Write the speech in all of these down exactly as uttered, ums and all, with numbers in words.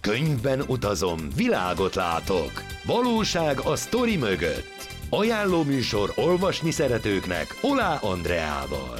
Könyvben utazom, világot látok. Valóság a sztori mögött. Ajánló műsor olvasni szeretőknek Olá Andreával.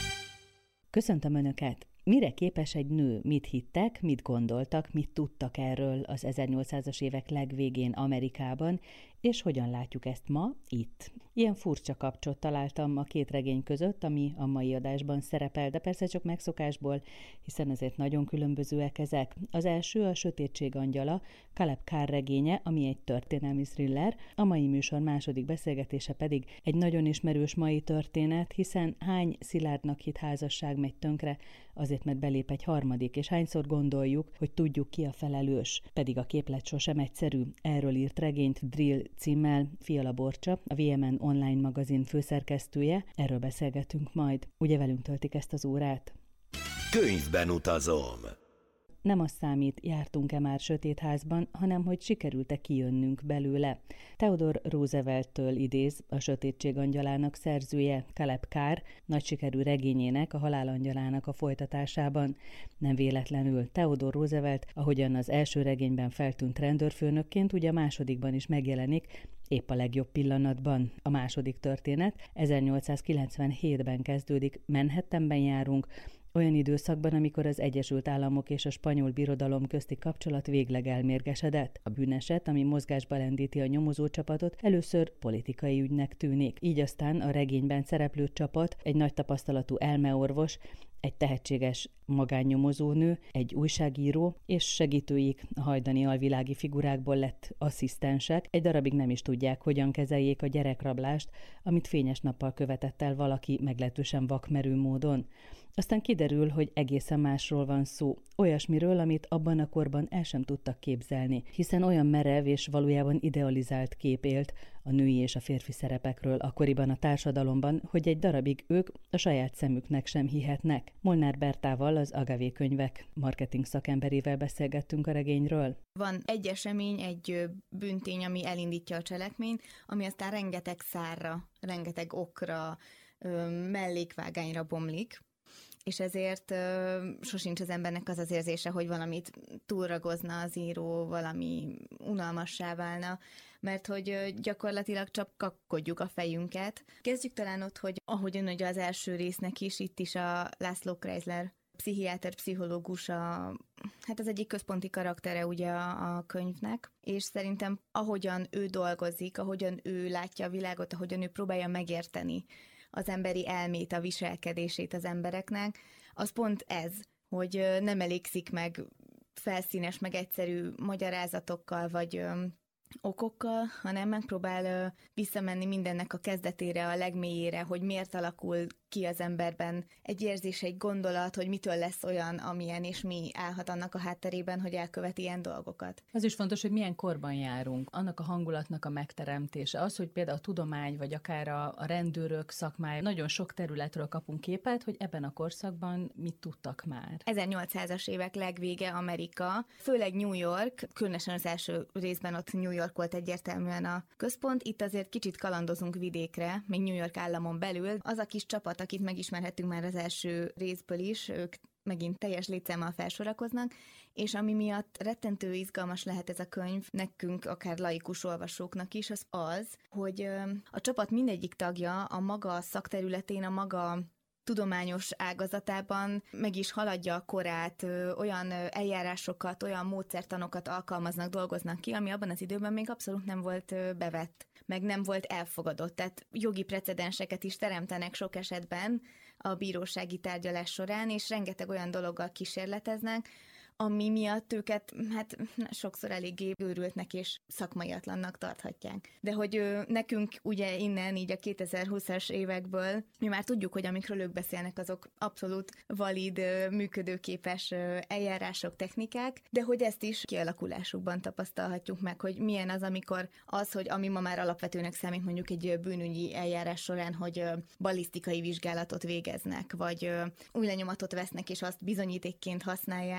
Köszöntöm Önöket! Mire képes egy nő? Mit hittek, mit gondoltak, mit tudtak erről az ezernyolcszázas évek legvégén Amerikában, és hogyan látjuk ezt ma, itt? Ilyen furcsa kapcsot találtam a két regény között, ami a mai adásban szerepel, de persze csak megszokásból, hiszen ezért nagyon különbözőek ezek. Az első a Sötétség angyala, Caleb Carr regénye, ami egy történelmi thriller, a mai műsor második beszélgetése pedig egy nagyon ismerős mai történet, hiszen hány szilárdnak hitt házasság megy tönkre, azért mert belép egy harmadik, és hányszor gondoljuk, hogy tudjuk ki a felelős, pedig a képlet sosem egyszerű. Erről írt regényt Drill címmel Fiala Borcsa, a vé em en online magazin főszerkesztője. Erről beszélgetünk majd. Ugye velünk töltik ezt az órát? Könyvben utazom. Nem az számít, jártunk-e már sötétházban, hanem hogy sikerült-e kijönnünk belőle. Theodore Roosevelt-től idéz a Sötétség angyalának szerzője, Caleb Carr nagy sikerű regényének, a Halál angyalának a folytatásában. Nem véletlenül Theodore Roosevelt, ahogyan az első regényben feltűnt rendőrfőnökként, ugye a másodikban is megjelenik, épp a legjobb pillanatban. A második történet ezernyolcszázkilencvenhétben kezdődik, Manhattanben járunk, olyan időszakban, amikor az Egyesült Államok és a spanyol birodalom közti kapcsolat végleg elmérgesedett. A bűneset, ami mozgásba lendíti a nyomozócsapatot, először politikai ügynek tűnik. Így aztán a regényben szereplő csapat, egy nagy tapasztalatú elmeorvos, egy tehetséges magánnyomozónő, egy újságíró, és segítőik a hajdani alvilági figurákból lett asszisztensek. Egy darabig nem is tudják, hogyan kezeljék a gyerekrablást, amit fényes nappal követett el valaki meglehetősen vakmerő módon. Aztán kiderül, hogy egészen másról van szó, olyasmiről, amit abban a korban el sem tudtak képzelni, hiszen olyan merev és valójában idealizált kép élt a női és a férfi szerepekről akkoriban a társadalomban, hogy egy darabig ők a saját szemüknek sem hihetnek. Molnár Bertával, az Agavé könyvek marketing szakemberével beszélgettünk a regényről. Van egy esemény, egy bűntény, ami elindítja a cselekményt, ami aztán rengeteg szárra, rengeteg okra, mellékvágányra bomlik, és ezért ö, sosincs az embernek az az érzése, hogy valamit túlragozna az író, valami unalmassá válna, mert hogy ö, gyakorlatilag csak kakkodjuk a fejünket. Kezdjük talán ott, hogy ahogyan ugye az első résznek is, itt is a László Kreisler pszichiáter, pszichológus, a, hát az egyik központi karaktere ugye a, a könyvnek, és szerintem ahogyan ő dolgozik, ahogyan ő látja a világot, ahogyan ő próbálja megérteni az emberi elmét, a viselkedését az embereknek, az pont ez, hogy nem elégszik meg felszínes, meg egyszerű magyarázatokkal, vagy ö, okokkal, hanem megpróbál ö, visszamenni mindennek a kezdetére, a legmélyére, hogy miért alakul ki az emberben egy érzés, egy gondolat, hogy mitől lesz olyan, amilyen, és mi állhat annak a hátterében, hogy elkövet ilyen dolgokat. Az is fontos, hogy milyen korban járunk, annak a hangulatnak a megteremtése. Az, hogy például a tudomány, vagy akár a, a rendőrök szakmája, nagyon sok területről kapunk képet, hogy ebben a korszakban mit tudtak már. ezernyolcszázas évek legvége Amerika, főleg New York, különösen az első részben ott New York volt egyértelműen a központ, itt azért kicsit kalandozunk vidékre, még New York államon belül. Az a kis csapat, akit megismerhettünk már az első részből is, ők megint teljes létszámmal felsorakoznak, és ami miatt rettentő izgalmas lehet ez a könyv, nekünk, akár laikus olvasóknak is, az az, hogy a csapat mindegyik tagja a maga szakterületén, a maga tudományos ágazatában meg is haladja a korát, ö, olyan eljárásokat, olyan módszertanokat alkalmaznak, dolgoznak ki, ami abban az időben még abszolút nem volt ö, bevett, meg nem volt elfogadott. Tehát jogi precedenseket is teremtenek sok esetben a bírósági tárgyalás során, és rengeteg olyan dologgal kísérleteznek, ami miatt őket hát sokszor eléggé őrültnek és szakmaiatlannak tarthatják. De hogy ö, nekünk ugye innen így a kétezer-húszas évekből mi már tudjuk, hogy amikről ők beszélnek, azok abszolút valid, ö, működőképes ö, eljárások, technikák, de hogy ezt is kialakulásukban tapasztalhatjuk meg, hogy milyen az, amikor az, hogy ami ma már alapvetőnek számít mondjuk egy bűnügyi eljárás során, hogy ö, balisztikai vizsgálatot végeznek, vagy ö, új lenyomatot vesznek és azt bizonyítékként használják, az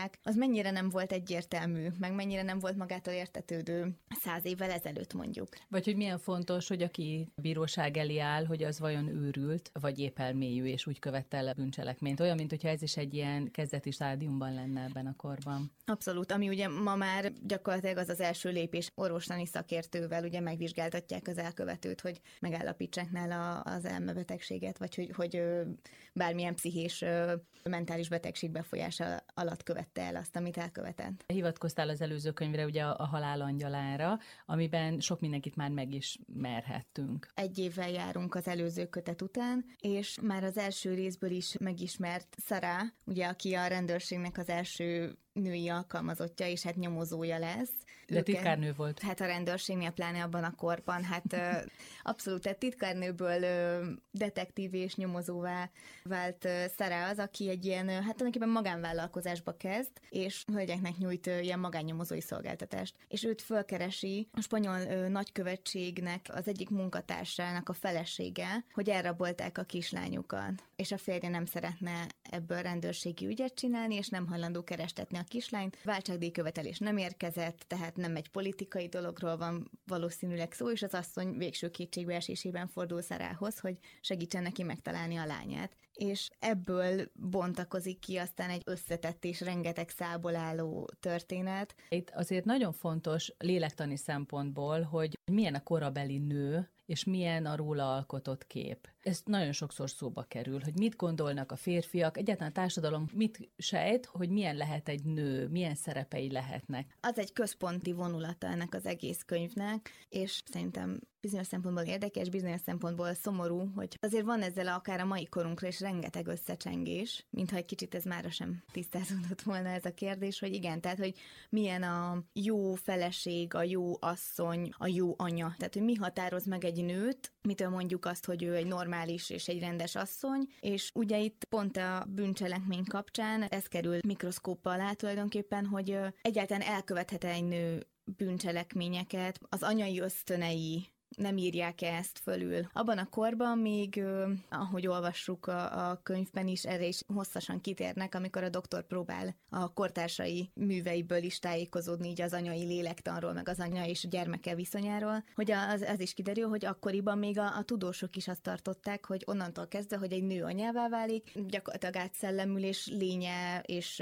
mennyire nem volt egyértelmű, meg mennyire nem volt magától értetődő száz évvel ezelőtt mondjuk. Vagy hogy milyen fontos, hogy aki bíróság elé áll, hogy az vajon őrült, vagy épp elmélyű, és úgy követte el a bűncselekményt. Olyan, mint hogyha ez is egy ilyen kezdeti stádiumban lenne ebben a korban. Abszolút, ami ugye ma már gyakorlatilag az az első lépés, orvostani szakértővel ugye megvizsgáltatják az elkövetőt, hogy megállapítsák nála az elmebetegséget, vagy hogy, hogy bármilyen pszichés, mentális betegség befolyása alatt követte el azt, amit elkövetett. Hivatkoztál az előző könyvre, ugye a, a Halál angyalára, amiben sok mindenkit már megismerhettünk. Egy évvel járunk az előző kötet után, és már az első részből is megismert Sarah, ugye, aki a rendőrségnek az első női alkalmazottja, és hát nyomozója lesz. De titkárnő volt. Hát a rendőrségnél, pláne abban a korban, hát abszolút, tehát titkárnőből detektív és nyomozóvá vált Sarah az, aki egy ilyen, hát tulajdonképpen magánvállalkozásba kezd, és hölgyeknek nyújt ilyen magánnyomozói szolgáltatást. És őt fölkeresi a spanyol nagykövetségnek az egyik munkatársának a felesége, hogy elrabolták a kislányukat. És a férje nem szeretne ebből rendőrségi ügyet csinálni, és nem hajlandó kerestetni a kislányt. Váltságdíjkövetelés nem érkezett, tehát nem egy politikai dologról van valószínűleg szó, és az asszony végső kétségbeesésében fordul Sarahhoz, hogy segítsen neki megtalálni a lányát. És ebből bontakozik ki aztán egy összetett és rengeteg szálból álló történet. Itt azért nagyon fontos lélektani szempontból, hogy milyen a korabeli nő, és milyen a róla alkotott kép. Ez nagyon sokszor szóba kerül, hogy mit gondolnak a férfiak, egyáltalán a társadalom mit sejt, hogy milyen lehet egy nő, milyen szerepei lehetnek. Az egy központi vonulata ennek az egész könyvnek, és szerintem bizonyos szempontból érdekes, bizonyos szempontból szomorú, hogy azért van ezzel akár a mai korunkra is rengeteg összecsengés, mintha egy kicsit ez mára sem tisztázódott volna ez a kérdés, hogy igen, tehát, hogy milyen a jó feleség, a jó asszony, a jó anya. Tehát, hogy mi határoz meg egy nőt, mitől mondjuk azt, hogy ő egy normális és egy rendes asszony, és ugye itt pont a bűncselekmény kapcsán ez kerül mikroszkóp alá tulajdonképpen, hogy egyáltalán elkövethet egy nő bűncselekményeket, az anyai ösztönei nem írják ezt fölül. Abban a korban még, ahogy olvassuk a, a könyvben is, erre is hosszasan kitérnek, amikor a doktor próbál a kortársai műveiből is tájékozódni így az anyai lélektanról, meg az anya és a gyermeke viszonyáról, hogy az, az is kiderül, hogy akkoriban még a, a tudósok is azt tartották, hogy onnantól kezdve, hogy egy nő anyává válik, gyakorlatilag átszellemül, és lénye és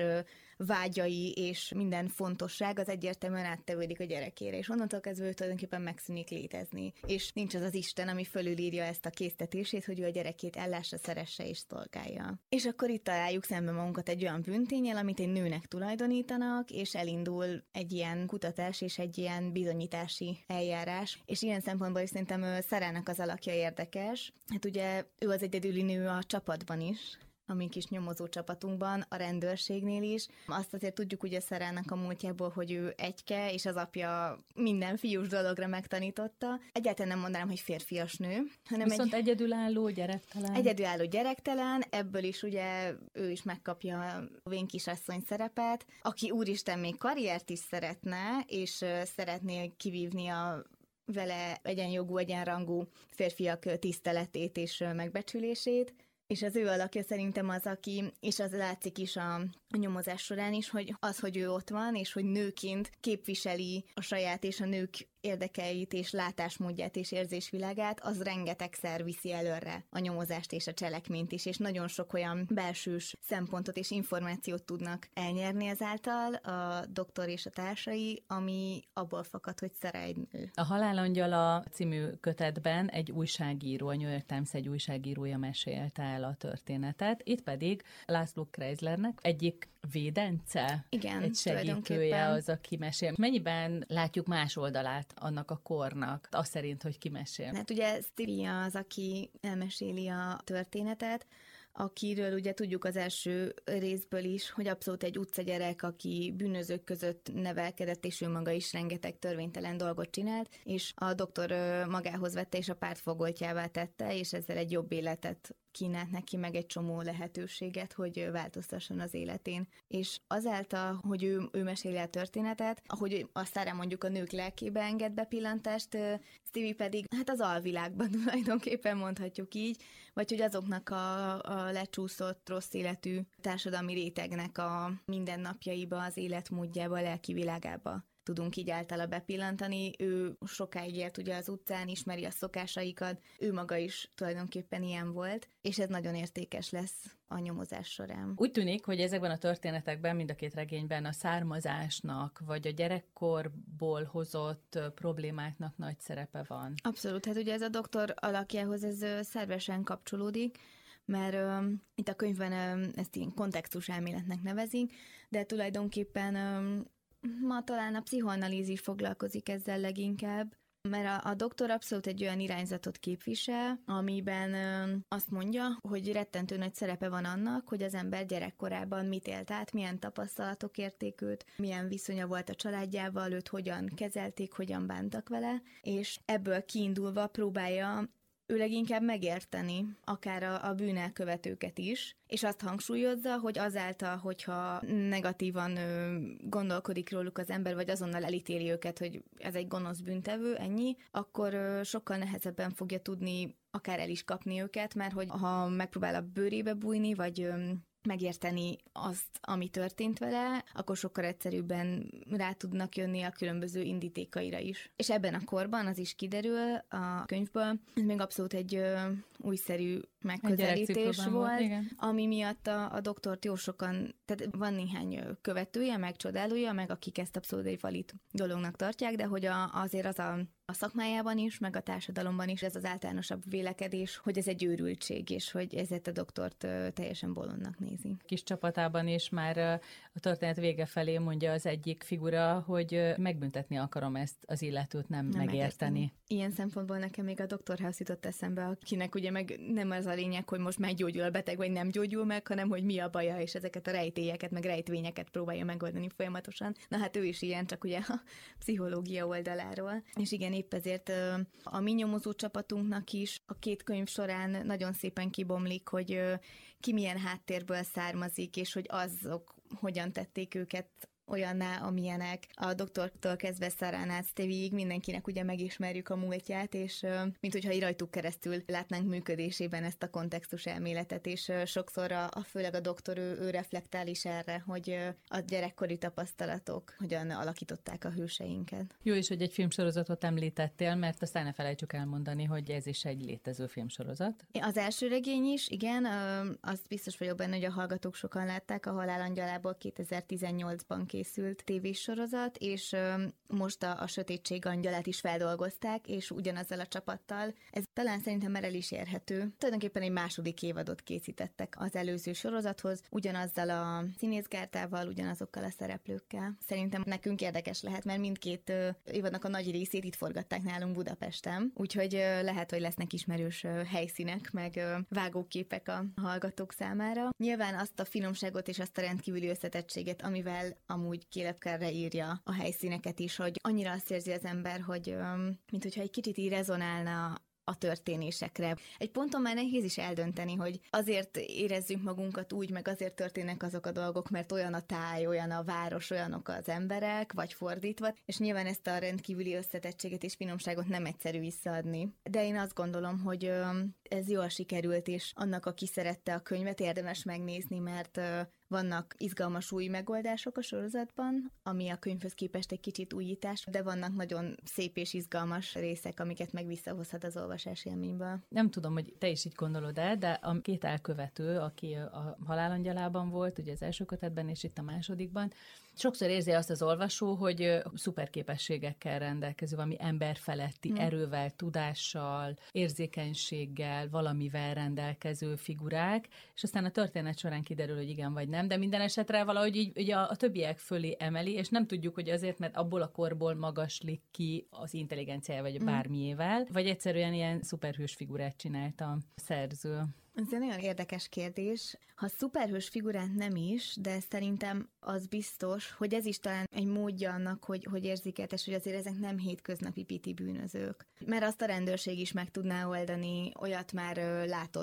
vágyai és minden fontosság az egyértelműen áttevődik a gyerekére, és onnantól kezdve ő tulajdonképpen megszűnik létezni. És nincs az az Isten, ami fölülírja ezt a késztetését, hogy ő a gyerekét ellássa, szeresse és szolgálja. És akkor itt találjuk szembe magunkat egy olyan bűntényel, amit egy nőnek tulajdonítanak, és elindul egy ilyen kutatás és egy ilyen bizonyítási eljárás. És ilyen szempontból is szerintem Sarahnak az alakja érdekes. Hát ugye ő az egyedüli nő a csapatban is, a mi kis nyomozó csapatunkban, a rendőrségnél is. Azt azért tudjuk ugye Sarahnak a múltjából, hogy ő egyke, és az apja minden fiús dologra megtanította. Egyáltalán nem mondanám, hogy férfias nő, hanem viszont egy egyedülálló, gyerektelen. Egyedülálló gyerektelen, ebből is ugye ő is megkapja a vén kisasszony szerepet, aki úristen még karriert is szeretne, és szeretné kivívni a vele egyenjogú, egyenrangú férfiak tiszteletét és megbecsülését. És az ő alakja szerintem az, aki, és az látszik is a, a nyomozás során is, hogy az, hogy ő ott van, és hogy nőként képviseli a saját és a nők érdekeit és látásmódját és érzésvilágát, az rengetegszer viszi előre a nyomozást és a cselekményt is, és nagyon sok olyan belsős szempontot és információt tudnak elnyerni ezáltal a doktor és a társai, ami abból fakad, hogy Sarah egy nő. A Halál angyala című kötetben egy újságíró, a New York Times egy újságírója mesélte el a történetet, itt pedig László Kreislernek egyik védence, igen, egy segítője az, aki mesél. Mennyiben látjuk más oldalát annak a kornak, azt szerint, hogy ki mesél? Hát ugye Stevie az, aki elmeséli a történetet, akiről ugye tudjuk az első részből is, hogy abszolút egy utcagyerek, aki bűnözők között nevelkedett, és ő maga is rengeteg törvénytelen dolgot csinált, és a doktor magához vette, és a pártfogoltjává tette, és ezzel egy jobb életet kínált neki meg egy csomó lehetőséget, hogy változtasson az életén. És azáltal, hogy ő, ő meséli a történetet, ahogy aztán mondjuk a nők lelkébe enged bepillantást, Stevie pedig hát az alvilágban tulajdonképpen mondhatjuk így, vagy hogy azoknak a, a lecsúszott, rossz életű társadalmi rétegnek a mindennapjaiba, az életmódjába, a lelki világába tudunk így általa bepillantani. Ő sokáig élt ugye az utcán, ismeri a szokásaikat, ő maga is tulajdonképpen ilyen volt, és ez nagyon értékes lesz a nyomozás során. Úgy tűnik, hogy ezekben a történetekben, mind a két regényben a származásnak, vagy a gyerekkorból hozott problémáknak nagy szerepe van. Abszolút, hát ugye ez a doktor alakjához ez szervesen kapcsolódik, mert ö, itt a könyvben ö, ezt ilyen kontextus elméletnek nevezik, de tulajdonképpen ö, ma talán a pszichoanalízis foglalkozik ezzel leginkább, mert a, a doktor abszolút egy olyan irányzatot képvisel, amiben ö, azt mondja, hogy rettentő nagy szerepe van annak, hogy az ember gyerekkorában mit élt át, milyen tapasztalatok érték őt, milyen viszonya volt a családjával, őt hogyan kezelték, hogyan bántak vele, és ebből kiindulva próbálja ő leginkább megérteni akár a, a bűnelkövetőket is, és azt hangsúlyozza, hogy azáltal, hogyha negatívan ö, gondolkodik róluk az ember, vagy azonnal elítéli őket, hogy ez egy gonosz bűntevő, ennyi, akkor ö, sokkal nehezebben fogja tudni akár el is kapni őket, mert hogy ha megpróbál a bőrébe bújni, vagy ö, megérteni azt, ami történt vele, akkor sokkal egyszerűbben rá tudnak jönni a különböző indítékaira is. És ebben a korban az is kiderül a könyvből, ez még abszolút egy ö, újszerű megközelítés volt, volt ami miatt a, a doktort jó sokan, tehát van néhány követője, meg csodálója, meg akik ezt abszolút egy valid dolognak tartják, de hogy a, azért az a a szakmájában is, meg a társadalomban is ez az általánosabb vélekedés, hogy ez egy őrültség, és hogy ezért a doktort teljesen bolondnak nézi. Kis csapatában is már a történet vége felé mondja az egyik figura, hogy megbüntetni akarom ezt az illetőt, nem, nem megérteni. megérteni. Ilyen szempontból nekem még a Doktor House jutott eszembe, akinek ugye meg nem az a lényeg, hogy most meggyógyul a beteg, vagy nem gyógyul meg, hanem hogy mi a baja, és ezeket a rejtélyeket, meg rejtvényeket próbálja megoldani folyamatosan. Na hát ő is ilyen, csak ugye a pszichológia oldaláról. És igen, épp ezért a mi nyomozó csapatunknak is a két könyv során nagyon szépen kibomlik, hogy ki milyen háttérből származik, és hogy azok hogyan tették őket olyanná, amilyenek. A doktortól kezdve Sarán át Stevie-ig mindenkinek ugye megismerjük a múltját, és mint hogyha rajtuk keresztül látnánk működésében ezt a kontextus elméletet, és sokszor a, a főleg a doktor ő, ő reflektál is erre, hogy a gyerekkori tapasztalatok hogyan alakították a hőseinket. Jó is, hogy egy filmsorozatot említettél, mert aztán ne felejtsük elmondani, hogy ez is egy létező filmsorozat. Az első regény is, igen, azt biztos vagyok benne, hogy a hallgatók sokan látták, a Halál angyalából kétezer-tizennyolcban készült tévésorozat, és most a, a Sötétség angyalát is feldolgozták, és ugyanazzal a csapattal. Ez talán szerintem már el is érhető. Tulajdonképpen egy második évadot készítettek az előző sorozathoz, ugyanazzal a színészgártával, ugyanazokkal a szereplőkkel. Szerintem nekünk érdekes lehet, mert mindkét évadnak a nagy részét itt forgatták nálunk Budapesten, úgyhogy lehet, hogy lesznek ismerős helyszínek, meg vágóképek a hallgatók számára. Nyilván azt a finomságot és azt a rendkívüli összetettséget, amivel amúgy Caleb írja a helyszíneket is, hogy annyira azt érzi az ember, hogy mint hogyha egy kicsit így rezonálna a történésekre. Egy ponton már nehéz is eldönteni, hogy azért érezzünk magunkat úgy, meg azért történnek azok a dolgok, mert olyan a táj, olyan a város, olyanok az emberek, vagy fordítva, és nyilván ezt a rendkívüli összetettséget és finomságot nem egyszerű visszaadni. De én azt gondolom, hogy ez jól sikerült, és annak, aki szerette a könyvet, érdemes megnézni, mert vannak izgalmas új megoldások a sorozatban, ami a könyvhöz képest egy kicsit újítás, de vannak nagyon szép és izgalmas részek, amiket meg visszahozhat az olvasás élményből. Nem tudom, hogy te is így gondolod el, de a két elkövető, aki a Halál angyalában volt, ugye az első kötetben és itt a másodikban, sokszor érzi azt az olvasó, hogy szuperképességekkel rendelkező, valami emberfeletti hmm. erővel, tudással, érzékenységgel, valamivel rendelkező figurák, és aztán a történet során kiderül, hogy igen vagy nem, de minden esetre valahogy így, így a, a többiek fölé emeli, és nem tudjuk, hogy azért, mert abból a korból magaslik ki az intelligenciája, vagy hmm. bármiével, vagy egyszerűen ilyen szuperhős figurát csinált a szerző. Ez egy nagyon érdekes kérdés. Ha szuperhős figurát nem is, de szerintem az biztos, hogy ez is talán egy módja annak, hogy, hogy érzékeltes, hogy azért ezek nem hétköznapi piti bűnözők. Mert azt a rendőrség is meg tudná oldani, olyat már ö, látott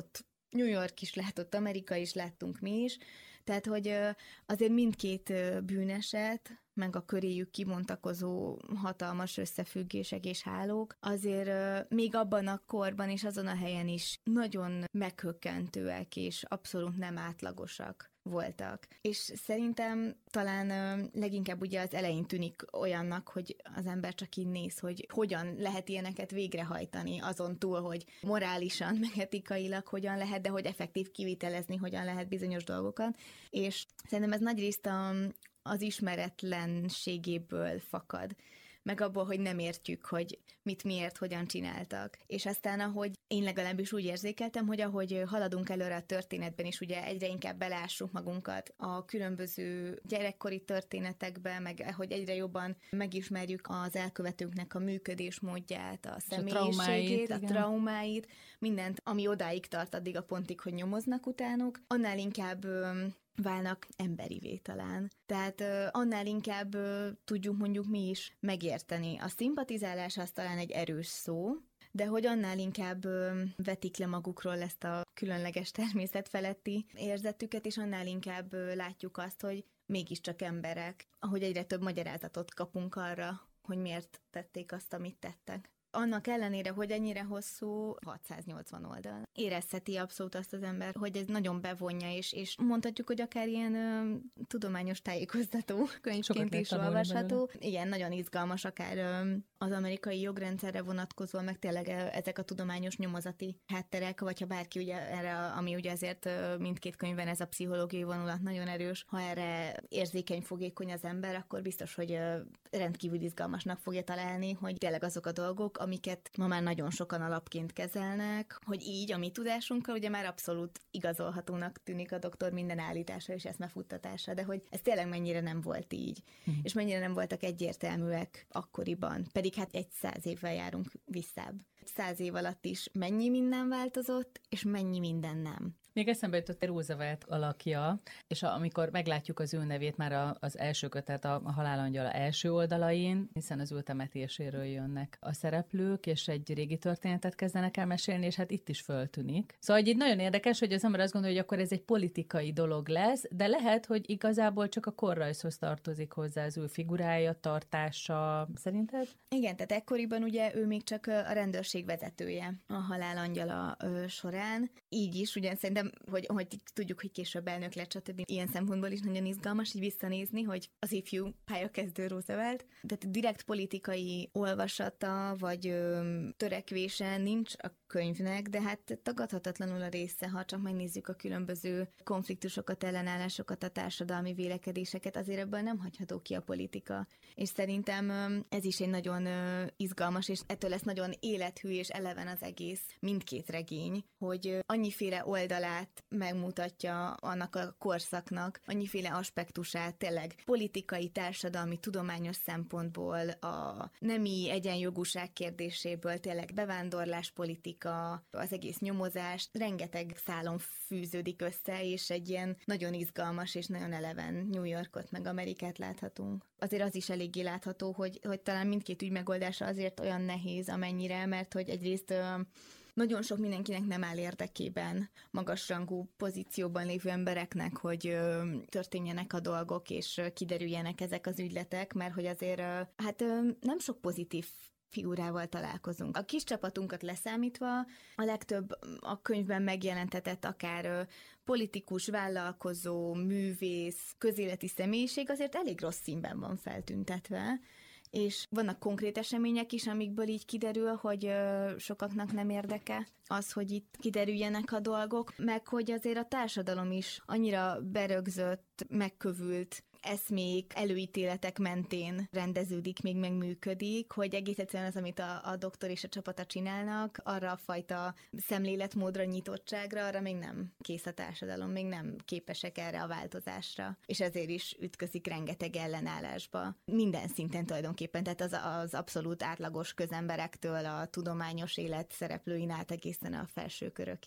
New York is látott, Amerika is láttunk mi is, tehát, hogy azért mindkét bűneset, meg a köréjük kibontakozó hatalmas összefüggések és hálók, azért még abban a korban és azon a helyen is nagyon meghökkentőek és abszolút nem átlagosak voltak. És szerintem talán leginkább ugye az elején tűnik olyannak, hogy az ember csak így néz, hogy hogyan lehet ilyeneket végrehajtani, azon túl, hogy morálisan, meg etikailag hogyan lehet, de hogy effektív kivitelezni, hogyan lehet bizonyos dolgokat. És szerintem ez nagyrészt a, az ismeretlenségéből fakad, meg abból, hogy nem értjük, hogy mit, miért, hogyan csináltak. És aztán, ahogy én legalábbis úgy érzékeltem, hogy ahogy haladunk előre a történetben is, ugye egyre inkább belássuk magunkat a különböző gyerekkori történetekbe, meg hogy egyre jobban megismerjük az elkövetőknek a működésmódját, a személyiségét, a, a traumáit, mindent, ami odáig tart addig a pontig, hogy nyomoznak utánuk, annál inkább válnak emberivé talán. Tehát uh, annál inkább uh, tudjuk mondjuk mi is megérteni. A szimpatizálás az talán egy erős szó, de hogy annál inkább uh, vetik le magukról ezt a különleges természet feletti érzetüket, és annál inkább uh, látjuk azt, hogy mégiscsak emberek, ahogy egyre több magyarázatot kapunk arra, hogy miért tették azt, amit tettek. Annak ellenére, hogy ennyire hosszú, hatszáznyolcvan oldal. Érezheti abszolút azt az ember, hogy ez nagyon bevonja, és, és mondhatjuk, hogy akár ilyen ö, tudományos tájékoztató könyvként is olvasható. Igen, nagyon izgalmas, akár ö, az amerikai jogrendszerre vonatkozóan, meg tényleg ö, ezek a tudományos nyomozati hátterek, vagy ha bárki ugye erre, ami ugye azért ö, mindkét könyvben ez a pszichológiai vonulat nagyon erős, ha erre érzékeny, fogékony az ember, akkor biztos, hogy ö, rendkívül izgalmasnak fogja találni, hogy tényleg azok a dolgok, amiket ma már nagyon sokan alapként kezelnek, hogy így a mi tudásunkkal ugye már abszolút igazolhatónak tűnik a doktor minden állítása és eszmefuttatása, de hogy ez tényleg mennyire nem volt így, hm. és mennyire nem voltak egyértelműek akkoriban, pedig hát egy száz évvel járunk visszább. Száz év alatt is mennyi minden változott, és mennyi minden nem. Még eszembe jutott Roosevelt alakja, és amikor meglátjuk az ő nevét már a, az első kötet, a, a Halálangyala első oldalain, hiszen az ő temetéséről jönnek a szereplők, és egy régi történetet kezdenek el mesélni, és hát itt is föltűnik. Szóval így nagyon érdekes, hogy az ember azt gondolja, hogy akkor ez egy politikai dolog lesz, de lehet, hogy igazából csak a korrajzhoz tartozik hozzá az ő figurája, tartása. Szerinted? Igen, tehát ekkoriban ugye ő még csak a rendőrség vezetője a Halálangyala során. Így is, ugye szerintem Hogy, hogy tudjuk, hogy később elnök lett, stb. Ilyen szempontból is nagyon izgalmas így visszanézni, hogy az ifjú pályakezdő Roosevelt, tehát direkt politikai olvasata, vagy ö, törekvése nincs a könyvnek, de hát tagadhatatlanul a része, ha csak megnézzük a különböző konfliktusokat, ellenállásokat, a társadalmi vélekedéseket, azért ebből nem hagyható ki a politika. És szerintem ö, ez is egy nagyon ö, izgalmas, és ettől lesz nagyon élethű és eleven az egész, mindkét regény, hogy ö, annyiféle oldalát megmutatja annak a korszaknak, annyiféle aspektusát, tényleg politikai, társadalmi, tudományos szempontból, a nemi egyenjogúság kérdéséből, tényleg bevándorláspolitika, az egész nyomozás, rengeteg szálon fűződik össze, és egy ilyen nagyon izgalmas és nagyon eleven New Yorkot meg Amerikát láthatunk. Azért az is eléggé látható, hogy, hogy talán mindkét ügy megoldása azért olyan nehéz, amennyire, mert hogy egyrészt nagyon sok mindenkinek nem áll érdekében, magasrangú pozícióban lévő embereknek, hogy ö, történjenek a dolgok, és ö, kiderüljenek ezek az ügyletek, mert hogy azért ö, hát ö, nem sok pozitív figurával találkozunk. A kis csapatunkat leszámítva a legtöbb a könyvben megjelentetett akár ö, politikus, vállalkozó, művész, közéleti személyiség azért elég rossz színben van feltüntetve, és vannak konkrét események is, amikből így kiderül, hogy ö, sokaknak nem érdeke az, hogy itt kiderüljenek a dolgok, meg hogy azért a társadalom is annyira berögzött, megkövült eszmék, előítéletek mentén rendeződik, még megműködik, hogy egész egyszerűen az, amit a, a doktor és a csapata csinálnak, arra a fajta szemléletmódra, nyitottságra, arra még nem kész a társadalom, még nem képesek erre a változásra. És ezért is ütközik rengeteg ellenállásba. Minden szinten tulajdonképpen, tehát az, az abszolút átlagos közemberektől a tudományos élet szereplőin át egészen a felső körökig.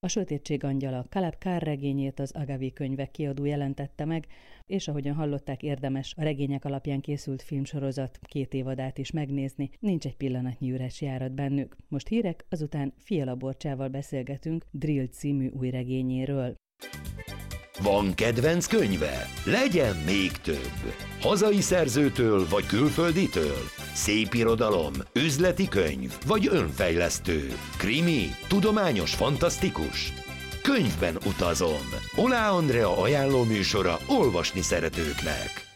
A Sötétség angyala Caleb Carr regényét az Agavi Könyvek kiadó jelentette meg, és ahogyan hallották, érdemes a regények alapján készült filmsorozat két évadát is megnézni, nincs egy pillanatnyi üres járat bennük. Most hírek, azután Fiala Borcsával beszélgetünk Drill című új regényéről. Van kedvenc könyve? Legyen még több! Hazai szerzőtől vagy külfölditől? Szépirodalom, üzleti könyv vagy önfejlesztő? Krimi, tudományos, fantasztikus? Könyvben utazom! Olá Andrea ajánló műsora olvasni szeretőknek.